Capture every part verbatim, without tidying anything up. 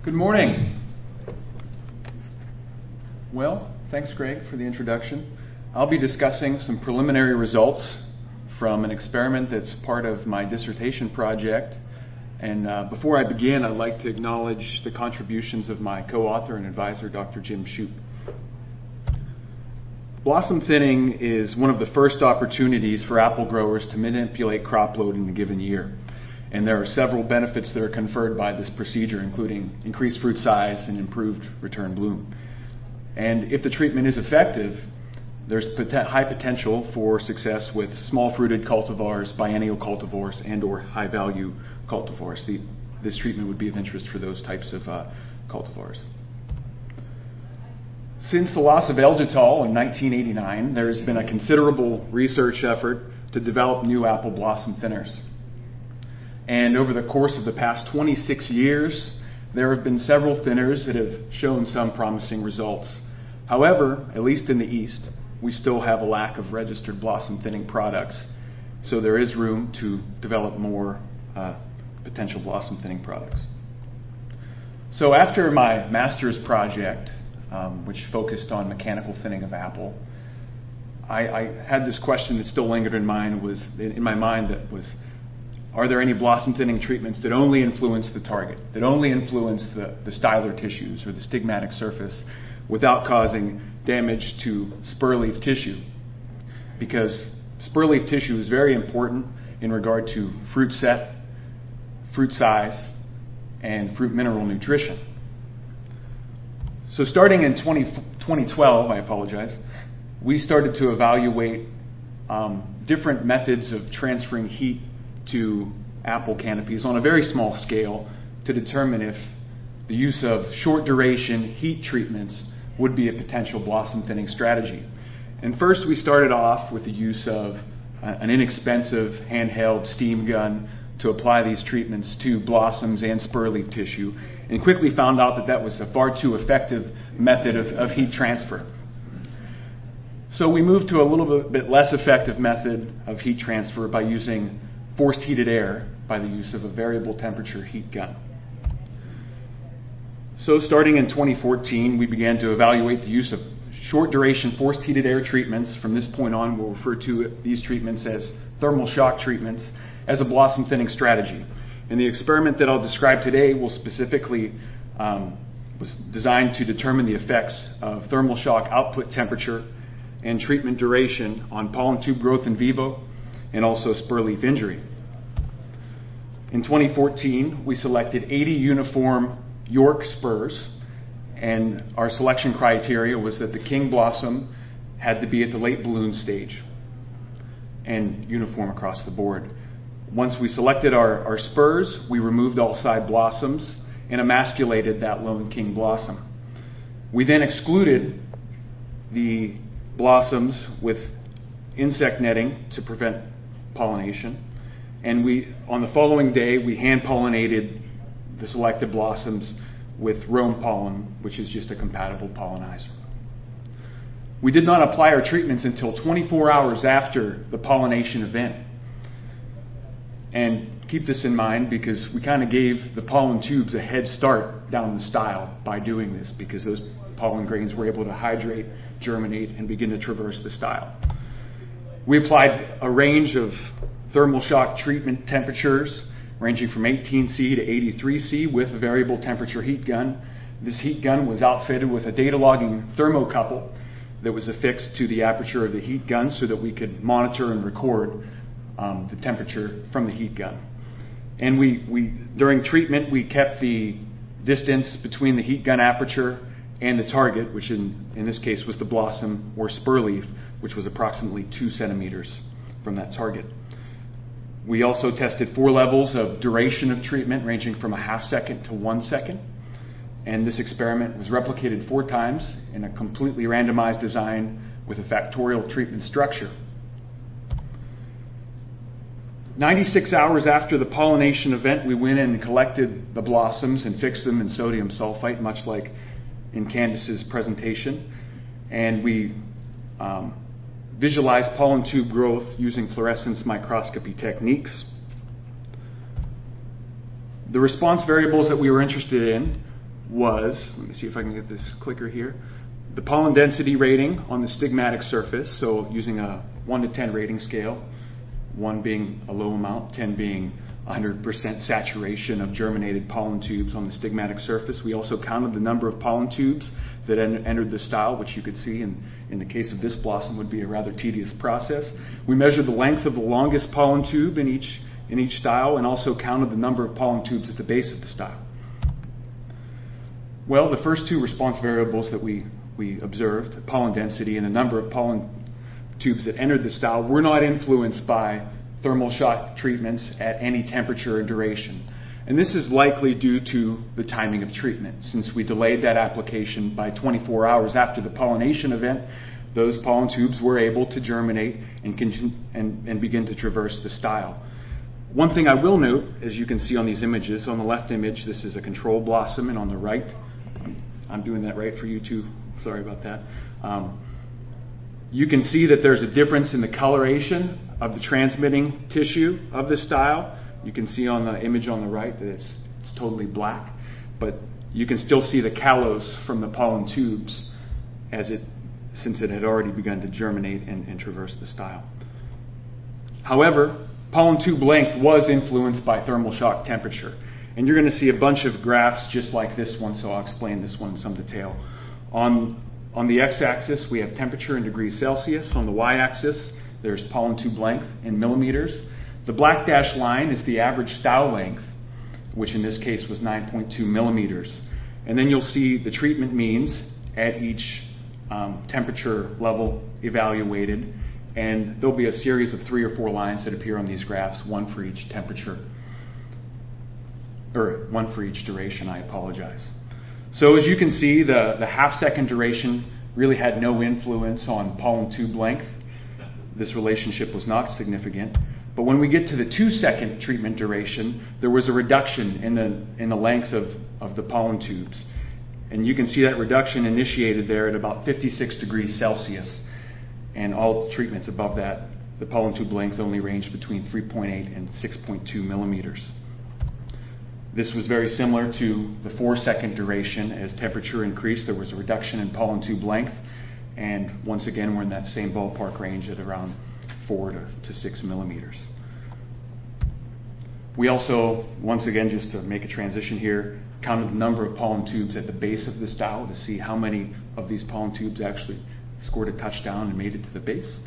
Good morning. Well, thanks Greg for the introduction. I'll be discussing some preliminary results from an experiment that's part of my dissertation project. And uh, before I begin, I'd like to acknowledge the contributions of my co-author and advisor, Doctor Jim Shoup. Blossom thinning is one of the first opportunities for apple growers to manipulate crop load in a given year. And there are several benefits that are conferred by this procedure, including increased fruit size and improved return bloom. And if the treatment is effective, there's high potential for success with small-fruited cultivars, biennial cultivars, and or high-value cultivars. The, this treatment would be of interest for those types of uh, cultivars. Since the loss of Elgitol in nineteen eighty-nine, there's been a considerable research effort to develop new apple blossom thinners. And over the course of the past twenty-six years, there have been several thinners that have shown some promising results. However, at least in the East, we still have a lack of registered blossom thinning products, so there is room to develop more uh, potential blossom thinning products. So after my master's project, um, which focused on mechanical thinning of apple, I, I had this question that still lingered in mind was in my mind that was, are there any blossom thinning treatments that only influence the target, that only influence the, the stylar tissues or the stigmatic surface without causing damage to spur leaf tissue? Because spur leaf tissue is very important in regard to fruit set, fruit size, and fruit mineral nutrition. So starting in twenty twelve, I apologize, we started to evaluate um, different methods of transferring heat to apple canopies on a very small scale to determine if the use of short duration heat treatments would be a potential blossom thinning strategy. And first we started off with the use of an inexpensive handheld steam gun to apply these treatments to blossoms and spur leaf tissue, and quickly found out that that was a far too effective method of, of heat transfer. So we moved to a little bit less effective method of heat transfer by using forced heated air by the use of a variable temperature heat gun. So starting in twenty fourteen, we began to evaluate the use of short duration forced heated air treatments. From this point on, we'll refer to these treatments as thermal shock treatments as a blossom thinning strategy. And the experiment that I'll describe today will specifically um, was designed to determine the effects of thermal shock output temperature and treatment duration on pollen tube growth in vivo and also spur leaf injury. In twenty fourteen, we selected eighty uniform York spurs, and our selection criteria was that the king blossom had to be at the late balloon stage and uniform across the board. Once we selected our, our spurs, we removed all side blossoms and emasculated that lone king blossom. We then excluded the blossoms with insect netting to prevent pollination, and we, on the following day, we hand pollinated the selected blossoms with Rome pollen, which is just a compatible pollinizer. We did not apply our treatments until twenty-four hours after the pollination event. And keep this in mind because we kind of gave the pollen tubes a head start down the style by doing this, because those pollen grains were able to hydrate, germinate, and begin to traverse the style. We applied a range of thermal shock treatment temperatures ranging from eighteen C to eighty-three C with a variable temperature heat gun. This heat gun was outfitted with a data logging thermocouple that was affixed to the aperture of the heat gun so that we could monitor and record um, the temperature from the heat gun. And we, we during treatment, we kept the distance between the heat gun aperture and the target, which in, in this case was the blossom or spur leaf, which was approximately two centimeters from that target. We also tested four levels of duration of treatment ranging from a half second to one second. And this experiment was replicated four times in a completely randomized design with a factorial treatment structure. ninety-six hours after the pollination event, we went in and collected the blossoms and fixed them in sodium sulfite, much like in Candace's presentation. And we um, visualized pollen tube growth using fluorescence microscopy techniques. The response variables that we were interested in was, let me see if I can get this clicker here, the pollen density rating on the stigmatic surface, so using a one to ten rating scale, one being a low amount, ten being one hundred percent saturation of germinated pollen tubes on the stigmatic surface. We also counted the number of pollen tubes that en- entered the style, which you could see in, in the case of this blossom would be a rather tedious process. We measured the length of the longest pollen tube in each, in each style and also counted the number of pollen tubes at the base of the style. Well, the first two response variables that we, we observed, pollen density and the number of pollen tubes that entered the style, were not influenced by thermal shock treatments at any temperature or duration. And this is likely due to the timing of treatment. Since we delayed that application by twenty-four hours after the pollination event, those pollen tubes were able to germinate and, continue, and, and begin to traverse the style. One thing I will note, as you can see on these images, on the left image, this is a control blossom, and on the right, I'm doing that right for you too, sorry about that. Um, you can see that there's a difference in the coloration of the transmitting tissue of the style. You can see on the image on the right that it's, it's totally black, but you can still see the callos from the pollen tubes as it, since it had already begun to germinate and, and traverse the style. However, pollen tube length was influenced by thermal shock temperature. And you're going to see a bunch of graphs just like this one, so I'll explain this one in some detail. On, on the x-axis, we have temperature in degrees Celsius. On the y-axis, there's pollen tube length in millimeters. The black dashed line is the average style length, which in this case was nine point two millimeters. And then you'll see the treatment means at each um, temperature level evaluated. And there'll be a series of three or four lines that appear on these graphs, one for each temperature. Or one for each duration, I apologize. So as you can see, the, the half second duration really had no influence on pollen tube length. This relationship was not significant. But when we get to the two second treatment duration, there was a reduction in the, in the length of, of the pollen tubes. And you can see that reduction initiated there at about fifty-six degrees Celsius. And all treatments above that, the pollen tube length only ranged between three point eight and six point two millimeters. This was very similar to the four second duration. As temperature increased, there was a reduction in pollen tube length. And once again, we're in that same ballpark range at around four to, to six millimeters. We also, once again, just to make a transition here, counted the number of pollen tubes at the base of the style to see how many of these pollen tubes actually scored a touchdown and made it to the base.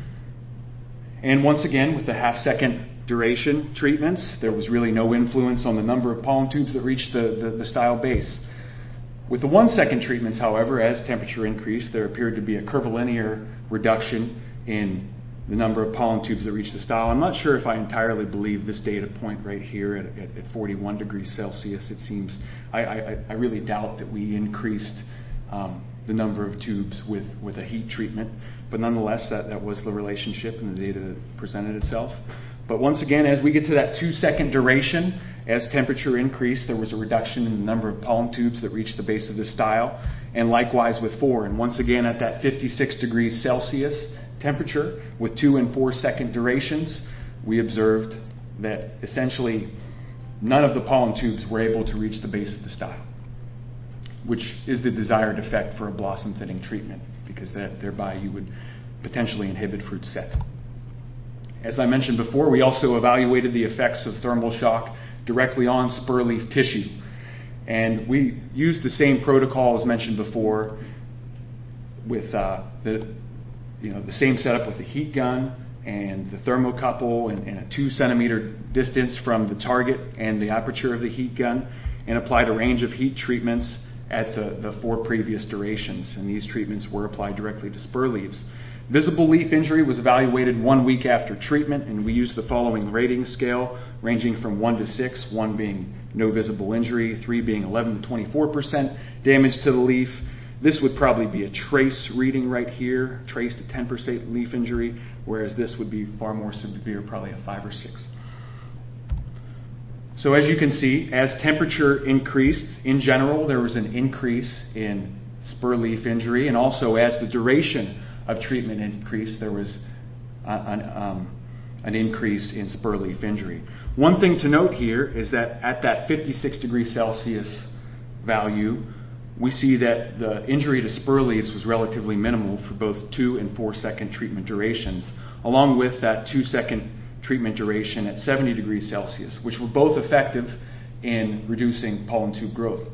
And once again, with the half second duration treatments, there was really no influence on the number of pollen tubes that reached the, the, the style base. With the one second treatments, however, as temperature increased, there appeared to be a curvilinear reduction in the number of pollen tubes that reached the style. I'm not sure if I entirely believe this data point right here at, at, at forty-one degrees Celsius. It seems, I, I, I really doubt that we increased um, the number of tubes with, with a heat treatment. But nonetheless, that, that was the relationship in the data that presented itself. But once again, as we get to that two second duration, as temperature increased, there was a reduction in the number of pollen tubes that reached the base of the style, and likewise with four. And once again, at that fifty-six degrees Celsius temperature, with two and four second durations, we observed that essentially none of the pollen tubes were able to reach the base of the style, which is the desired effect for a blossom thinning treatment, because that, thereby you would potentially inhibit fruit set. As I mentioned before, we also evaluated the effects of thermal shock directly on spur leaf tissue. And we used the same protocol as mentioned before with uh, the, you know, the same setup with the heat gun and the thermocouple and, and a two centimeter distance from the target and the aperture of the heat gun, and applied a range of heat treatments at the, the four previous durations. And these treatments were applied directly to spur leaves. Visible leaf injury was evaluated one week after treatment, and we used the following rating scale, ranging from one to six, one being no visible injury, three being eleven to twenty-four percent damage to the leaf. This would probably be a trace reading right here, trace to ten percent leaf injury, whereas this would be far more severe, probably a five or six. So as you can see, as temperature increased, in general, there was an increase in spur leaf injury, and also as the duration of treatment increased, there was an, um, an increase in spur leaf injury. One thing to note here is that at that fifty-six degrees Celsius value, we see that the injury to spur leaves was relatively minimal for both two and four second treatment durations, along with that two second treatment duration at seventy degrees Celsius, which were both effective in reducing pollen tube growth.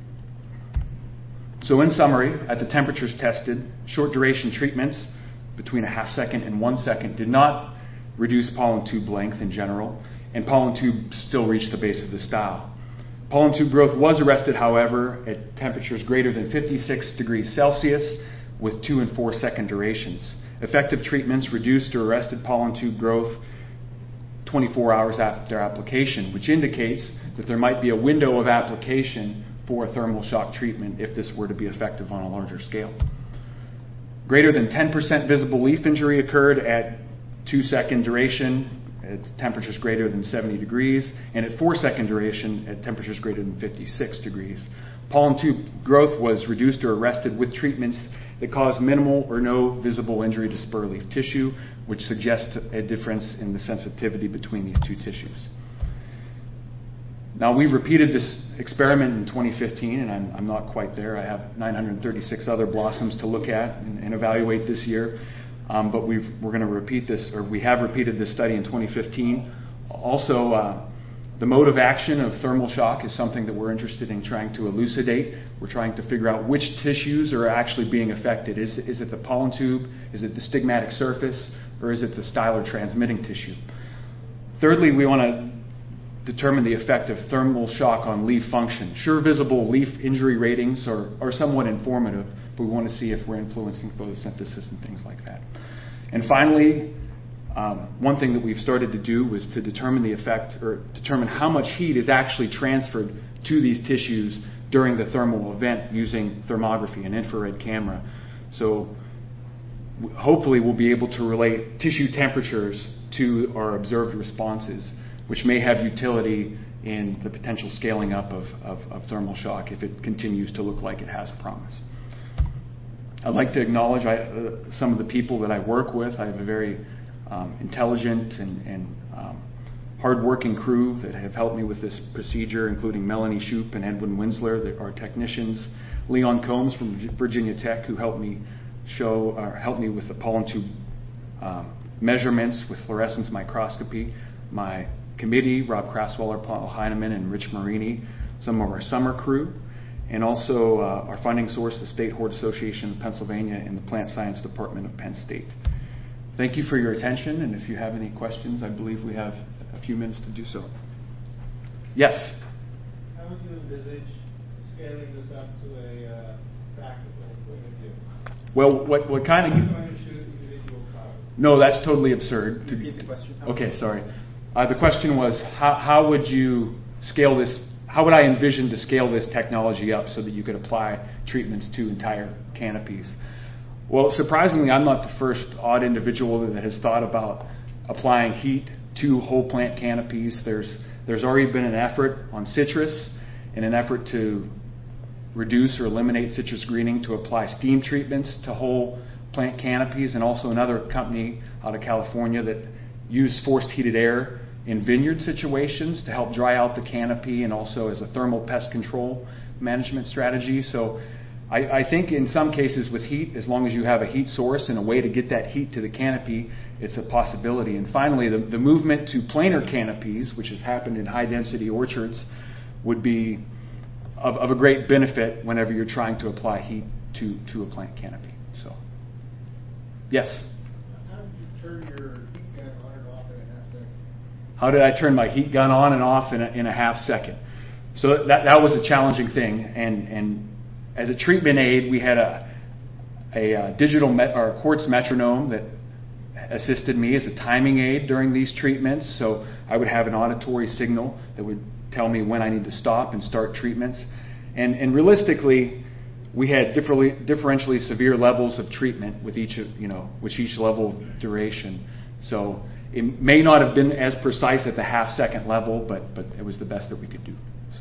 So in summary, at the temperatures tested, short duration treatments between a half second and one second did not reduce pollen tube length in general, and pollen tube still reached the base of the style. Pollen tube growth was arrested, however, at temperatures greater than fifty-six degrees Celsius with two and four second durations. Effective treatments reduced or arrested pollen tube growth twenty-four hours after application, which indicates that there might be a window of application for thermal shock treatment if this were to be effective on a larger scale. Greater than ten percent visible leaf injury occurred at two second duration at temperatures greater than seventy degrees, and at four second duration at temperatures greater than fifty-six degrees. Pollen tube growth was reduced or arrested with treatments that caused minimal or no visible injury to spur leaf tissue, which suggests a difference in the sensitivity between these two tissues. Now, we've repeated this experiment in twenty fifteen, and I'm, I'm not quite there. I have nine hundred thirty-six other blossoms to look at and, and evaluate this year. Um, but we've, we're going to repeat this, or we have repeated this study in twenty fifteen. Also, uh, the mode of action of thermal shock is something that we're interested in trying to elucidate. We're trying to figure out which tissues are actually being affected. Is, is it the pollen tube? Is it the stigmatic surface? Or is it the styler transmitting tissue? Thirdly, we want to determine the effect of thermal shock on leaf function. Sure, visible leaf injury ratings are, are somewhat informative, but we want to see if we're influencing photosynthesis and things like that. And finally, um, one thing that we've started to do was to determine the effect, or determine how much heat is actually transferred to these tissues during the thermal event using thermography, an infrared camera. So hopefully we'll be able to relate tissue temperatures to our observed responses, which may have utility in the potential scaling up of, of, of thermal shock if it continues to look like it has promise. I'd like to acknowledge I, uh, some of the people that I work with. I have a very um, intelligent and, and um, hard-working crew that have helped me with this procedure, including Melanie Shoup and Edwin Winsler, that are technicians. Leon Combs from Virginia Tech, who helped me show, or helped me with the pollen tube um, measurements with fluorescence microscopy. My committee, Rob Crasweller, Paul Heineman, and Rich Marini, some of our summer crew, and also uh, our funding source, the State Hort Association of Pennsylvania and the Plant Science Department of Penn State. Thank you for your attention, and if you have any questions, I believe we have a few minutes to do so. Yes? How would you envisage scaling this up to a uh, practical point of view? Well, what, what kind of... Are you going to shoot individual flowers? No, that's totally absurd. Can you repeat the question? Okay, sorry. Uh, the question was, how, how would you scale this, how would I envision to scale this technology up so that you could apply treatments to entire canopies? Well, surprisingly, I'm not the first odd individual that has thought about applying heat to whole plant canopies. There's, there's already been an effort on citrus in an effort to reduce or eliminate citrus greening to apply steam treatments to whole plant canopies, and also another company out of California that used forced heated air in vineyard situations to help dry out the canopy, and also as a thermal pest control management strategy. So I, I think in some cases with heat, as long as you have a heat source and a way to get that heat to the canopy, it's a possibility. And finally, the, the movement to planar canopies, which has happened in high density orchards, would be of, of a great benefit whenever you're trying to apply heat to, to a plant canopy. So, yes? How did you turn your heat gun on and off in a half second? How did I turn my heat gun on and off in a, in a half second? So that that was a challenging thing. And, and as a treatment aid, we had a, a, a digital met, or a quartz metronome that assisted me as a timing aid during these treatments. So I would have an auditory signal that would tell me when I need to stop and start treatments. And, and realistically, we had differently, differentially severe levels of treatment with each, you know, with each level of duration. So it may not have been as precise at the half second level, but but it was the best that we could do. So.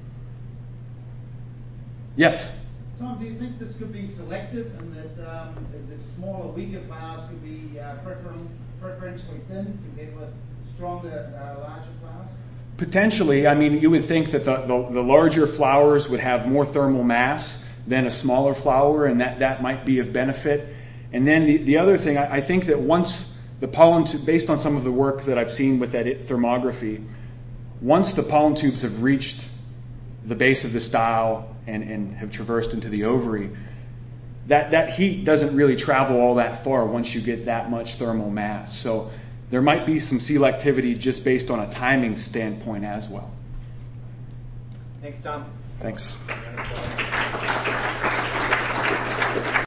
Yes? Tom, do you think this could be selective, and that um, the smaller, weaker flowers could be uh, prefer- preferentially thin compared with stronger, uh, larger flowers? Potentially, I mean, you would think that the, the, the larger flowers would have more thermal mass than a smaller flower, and that, that might be of benefit. And then the, the other thing, I, I think that once the pollen, tube, based on some of the work that I've seen with that it thermography, once the pollen tubes have reached the base of the style and, and have traversed into the ovary, that, that heat doesn't really travel all that far once you get that much thermal mass. So there might be some selectivity just based on a timing standpoint as well. Thanks, Tom. Thanks.